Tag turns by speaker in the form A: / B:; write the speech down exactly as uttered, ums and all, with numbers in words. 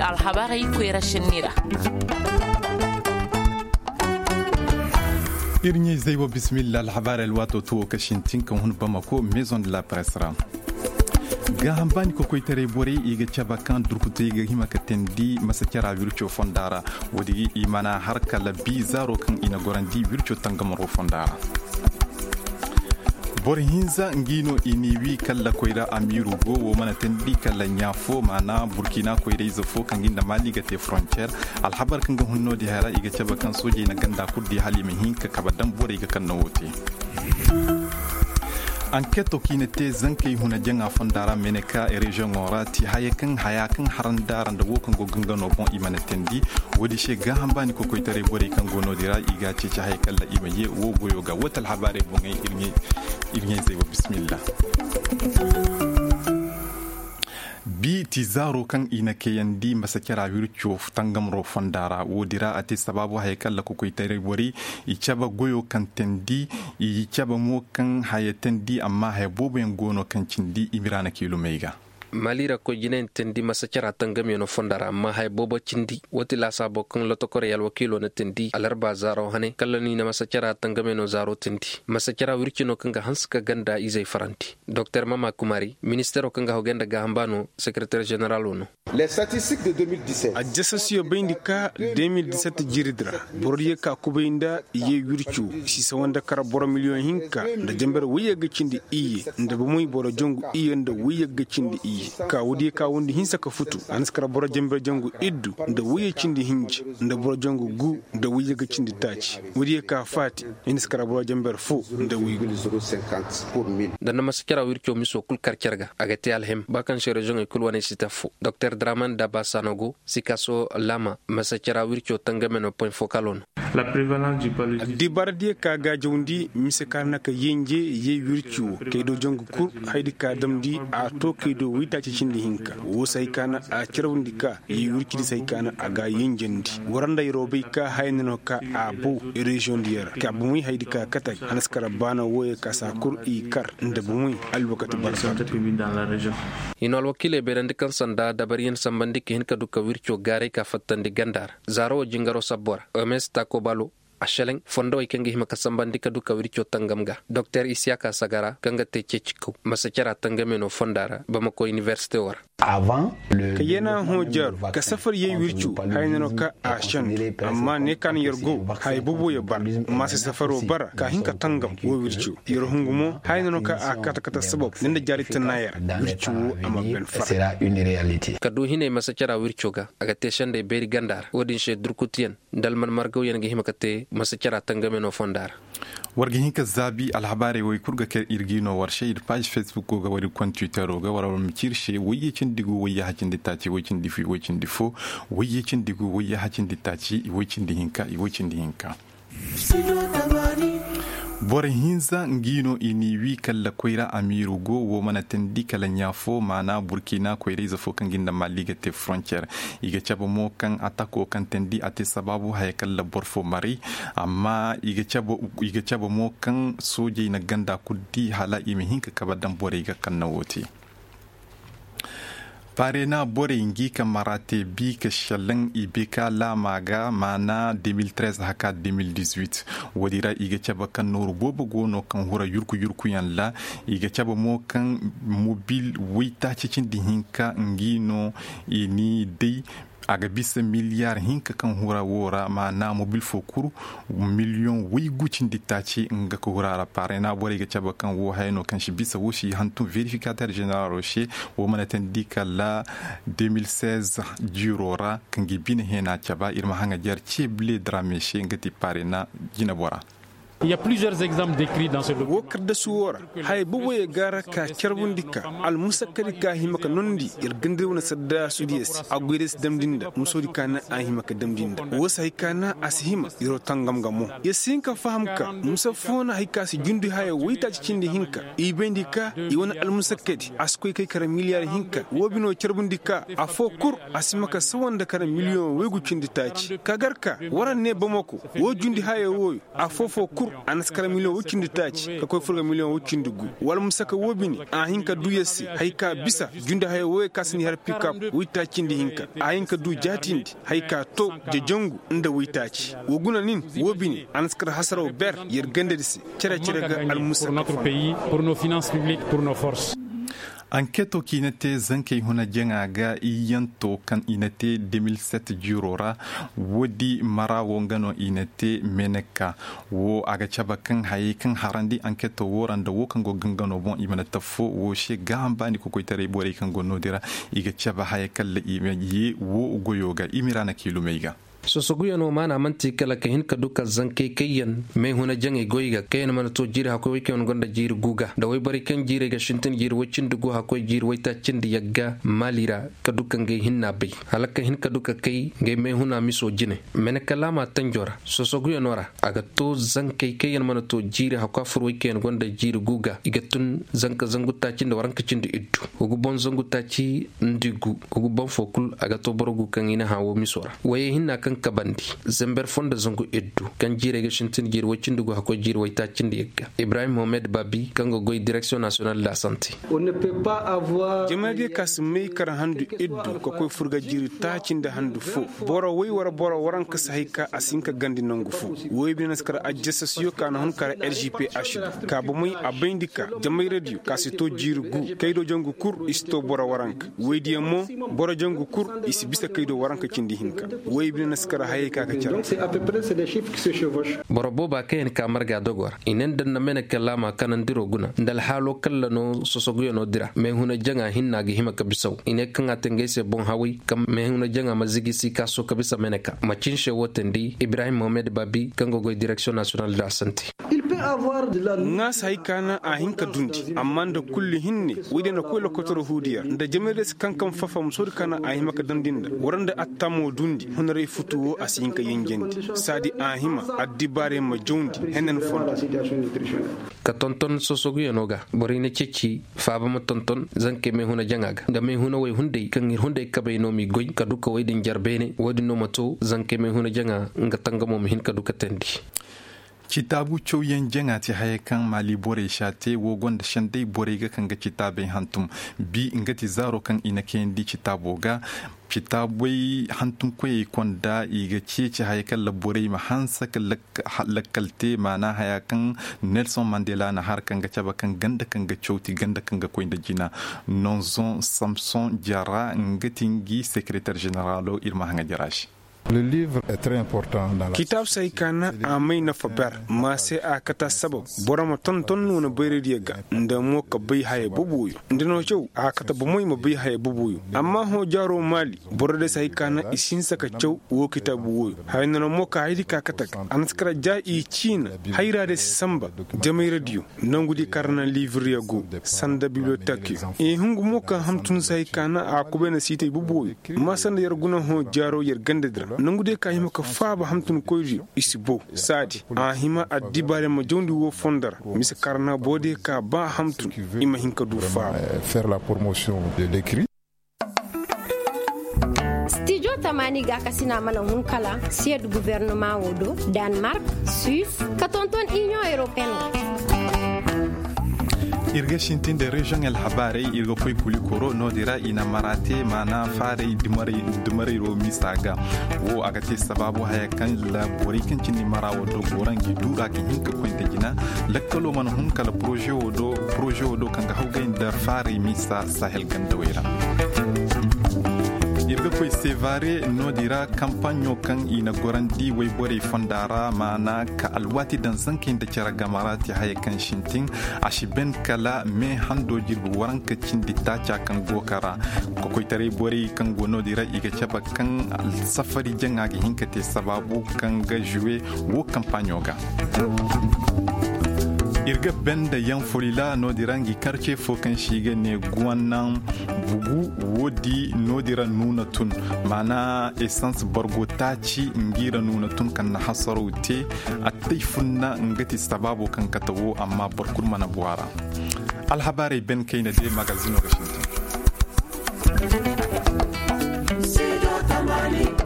A: alhabarai kwera shinira
B: irnyi zaywa bismillah alhabara alwato to kashintin kan hun bamako maison de la presse ra ga hambani ko koytere bore iga chaba kan durkute iga hima katendi masakara vircho fondara wodi imana har kala bi zaro kan ina gorandi vircho tangamaro fondara bore hinza ngino iniwi kala koyra amiru go wo mana tendi kala nyafo mana burkina koyra izofo kan ginda mali gate frontière alhabar kan hunno di hara iga chaba kan soje na ganda kuddi halimi hinka kabadan bore iga kan nawote enquête kine te zankai huna janga fondara meneka e region orati hayakan hayakan harandaran da wokan go gangano bon imana tendi wodi she ga hambani ko koytare bore kan gono dira iga ce ci haykal la imaye wo goyo ga wotal habare bon ngay ilmi ilmi zai bismillah bi tizaro kan ina ke yandi masakira wircho tangamro fondara wodira ati sababu haykalla ko koytare bori i chaba goyo kan tendi i chaba mo kan hayetendi amma haybobo en gono kan cindi imirana kilo meiga
C: malira ko jinen tendi masakira tangam yono fondara amma hay bobo cindi wati la sabo kan loto koreal wakilo na tendi alarba zaro hane kallani na masakira tangam yono zaro tendi masakira wirkino kanga hanska ganda izai faranti docteur Mama Kumari ministero kanga hogenda gahambano secrétaire général ono
D: les statistiques de deux mille dix-sept
E: adjasasiyo bindika deux mille dix-sept jiridra borye ka kubinda ye wirchu si sawanda kara boro million hinka da jambar wiye gacindi iye nda bumuy boro jongu iye nda wiye gacindi iye ka wudi ka wundi hinsa ka futu anskara boro jambar jongu iddu nda wiye cindi hinji nda boro jongu gu nda wiye gacindi tachi wudi ka fati inskara boro jambar fu nda wiye
C: da na maskara wircho miso kul karkerga agate alhem bakan shere jongu kulwane sitafu docteur Draman Daba Sanogo sikaso lama masakira wircho tangameno point focal
F: la prévalence du paludisme
E: di bardi ka ga jawndi misakarna ka yenje ye wircho kaydo jongu kur haydi ka damdi a to kaydo wita ci cindi hinka wo sai kana a cirawndi ka ye wirki sai kana aga yenjendi waranda yobe ka haynino ka abu region diara ka bumi haydi ka kata hanaskara bana woye ka sa kur i kar nda bumi alwakati barsa
F: dans la région
C: inol wakile berandi kan sanda dabari sambandi ke hinka duka wircho gare ka fattandi gandar zaro jingaro sabora omes takobalo asheleng fondo ikenge hima kasambandi ka duka wircho tangamga docteur Isiaka Sagara kanga te chechiko masakira tangameno fondara bamako université war
G: avant le
E: kayena hojar ka safar ye wirchu haynano ka ashan amma ne kan yergo hay bubu ya bar masa safaro bara ka hinka tangam wo wirchu yero hungumo haynano ka akata kata sabab ninda jari tanaya wirchu amma ben far
G: sera une réalité
C: kadu hine masakira wircho ga aga te shande beri gandar wodin she durkutien dalman margo yenge hima kate masakira tangameno fondara
B: warga hinka zabi alhabare way kurga ke irgino warshe ir page facebook go ga wari kon twitter ga wara mi cirshe waye cin digu waye hacin ditaci waye cin difi waye cin difo waye cin digu waye hacin ditaci waye cin dihinka waye cin dihinka bore hinza ngino ini wi kala koyra amiru go wo mana tendi kala nyafo mana burkina koyra iza fo kan ginda maliga te frontière iga chabo mo kan atako kan tendi ate sababu hay kala borfo mari amma iga chabo iga chabo mo kan soje na ganda kuddi hala imi hinka kabadan bore iga kan nawoti parena bore ingi kamarate bi ka shalan ibeka la maga mana deux mille treize haka deux mille dix-huit wadira iga chaba kan noru bobo gono kan hura yurku yurku yan la iga chaba mo kan mobil wita cicin dihinka ngino ini dei aga bisa miliyar hinka kan hura wora ma na mobil fokuru million wi gucin ditaci nga ko hura pare na bore ga chaba kan wo hayno kan shi bisa woshi hantu verificateur général rocher wo mana tan dikala deux mille seize jurora kan gibine hena chaba irma hanga jar cible drameshe ngati pare na jina bora.
H: Il y a plusieurs exemples décrits dans ce document.
E: Wokar da suwara hay buwe gara ka kerbundika al musakkari ka himaka nondi ir gande wona sadda sudiyes agwires damdinda musodi kana a himaka damdinda wosa hikana ashima iro tangam gamo yesinka fahamka musafona hikasi jundi haya wita cindi hinka ibendika iwona al musakkadi askoy kay kara miliyar hinka wobino kerbundika afo kur asimaka sawanda kara miliyon wegu cindi taci kagarka waran ne bamako wo jundi haya wo afo fo kur anaskara miliyon wucin taci ka koy furga miliyon wucin dugu wal musaka wobini a hinka du yesi hayka bisa junda hay woy kasni har pick up wita cindi hinka a hinka du jatindi hayka to je jongu nda witaci woguna nin wobini anaskara hasaro ber yer gandedisi cere cere ga al musaka
H: pour notre pays, pour nos finances publiques, pour nos forces.
B: Enquête qui n'était zanke huna jengaga iyanto kan inete deux mille sept jurora wodi mara wongano inete meneka wo aga chaba kan hayi kan harandi enquête woranda wo kan go gangano bon imana tafo wo she gamba ni ko koitare bore kan go nodira iga chaba hayi kala imeyi wo goyoga imirana kilumeiga
C: sosoguyano mana manti kala ka hin ka duka zanke kayan mai huna jange goyiga kayan mana to jira hakoi wake on gonda jiri guga da wai bari kan jire ga shintin jiri wacin dugu hakoi jiri wai ta cin da yagga malira ka dukan gai hinna bai halaka hin ka duka kai gai mai huna miso jine mena kalama tanjora sosoguyano ra aga to zanke kayan mana to jiri hakwa fur wake on gonda jiri guga igatun zanka zanguta cin da waranka cin da iddu ugu bon zanguta ci ndigu ugu bon fokul aga to borogu kan ina hawo misora waye hinna kan kabandi zember fonda zongo eddu kan jire ga shintin jir wacin dugo hako jir waita cindi yegga Ibrahim Mohamed Babi kango goy direction nationale de la santé
D: On ne peut pas avoir
E: jamaage kasmei kar handu eddu ko koy furga jiri ta cinda handu fo boro way wara boro waran ka sahika asinka gandi nangu fo woy bi naskar ajjasa siyo kana hon kar R G P H ka bo muy abendika jamay radio kasito jiri gu kaydo jongu kur isto boro waranka woy diamo boro jongu kur isi bisa kaydo waranka cindi hinka woy bi naskar haye ka ka cara
D: c'est à peu près c'est des chiffres qui se chevauchent.
C: boro boba kayen ka marga dogor inen dan na mena kalama kanan diro guna ndal halo kala no sosoguyo no dira me huna janga hinna gi hima kabisaw ine kanga tengese bon hawi kam me huna janga mazigi si kaso kabisa meneka machin she wotendi Ibrahim Mohamed Babi kango go direction nationale de la santé.
D: Il peut avoir de la
E: nga saykana a hinka dundi amma da kulli hinni wide na koy lokotoro hudiya da jamede kankan fafa musur kana a hima ka dandinda waranda attamo dundi honore futuwo asinka yengendi sadi a hima addibare ma jondi henen fon
D: la situation nutritionnelle.
C: ka tonton sosoguyo noga borine cecci faba ma tonton zanke me huna jangaga da me huna way hunde kan ngir hunde kabe no mi goy ka duka way din jarbene wodi no mato zanke me huna janga nga tangamo mi hin ka duka tendi
B: Chitabu chow yen jenga ti haye kan mali bore shate wo gonda shandai bore ga kan ga chitabe hantum bi ngati zaro kan ina kendi chitabo ga chitabwe hantum kwe konda iga cece haye kan labore ma hansa kan lakalte mana haya kan Nelson Mandela na har kan ga chaba kan ganda kan ga chowti ganda kan ga koinda jina Nonzon Samson Diarra ngatingi secrétaire général Irma Hanga Jarashi.
I: Le livre est très important dans la
E: kitab sai kana amai na fabar ma sai a kata sabab borama ton ton nuna bayre diga nda mo ka bai haye bubuyu ndino chow a kata bo moy mo bai haye bubuyu amma ho jaro mali borode sai kana isin saka chow wo kitabu wo hayna mo ka haydi ka kata an skara ja i china hayra de samba jamai radio nangudi karna livre yago sanda bibliothèque e hungu mo ka hamtun sai kana a kubena site bubuyu ma sanda yarguna ho jaro yer gandedra nangude ka hima ka faaba hamtun koyri isibo sadi a hima addibare ma jondi wo fondar misa karna bode ka ba hamtun ima hinka du fa
I: faire la promotion de l'écrit.
J: Studio Tamani ga kasina mana hunkala sied gouvernement wodo Denmark, Suisse, katonton Union Européenne.
B: irga shintin da region el habare irga koy kuli koro no dira ina marate mana fare dimare dimare ro misaga wo aga te sababu haya kan la bori kan cini marawo do gorangi dura ki hinka ko integina lakkalo man hun kala projet wo do projet wo do kan ga hawga inda fare misa sahel ganda wera irga koy sevare no dira campagne kan ina gorandi way bore fondara mana ka alwati dan zankin da cara gamarati haya kan shintin ashiben kala me hando jirbu waranka cindi tacha kan gokara ko koy tare bore kan gono dira iga chaba kan safari janga gi hinkate sababu kan ga jouer wo campagne ga irga benda yan folila no dirangi karce fokan shiga ne guwannan bugu wodi no dira nuna tun mana essence borgo taci ngira nuna tun kan na hasaru te ataifunna ngati sababu kan katawo amma barkul mana buwara alhabari ben kaina de magazino gashinta